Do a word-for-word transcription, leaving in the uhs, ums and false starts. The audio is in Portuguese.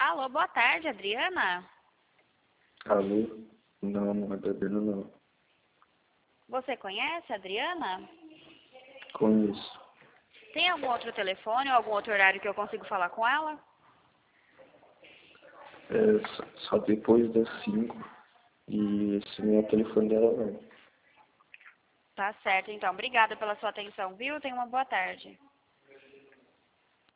Alô, boa tarde, Adriana? Alô? Não, não é da Adriana, não. Você conhece a Adriana? Conheço. Tem algum outro telefone ou algum outro horário que eu consigo falar com ela? É, só, só depois das cinco. E esse não é o telefone dela, não. Tá certo, então. Obrigada pela sua atenção, viu? Tenha uma boa tarde.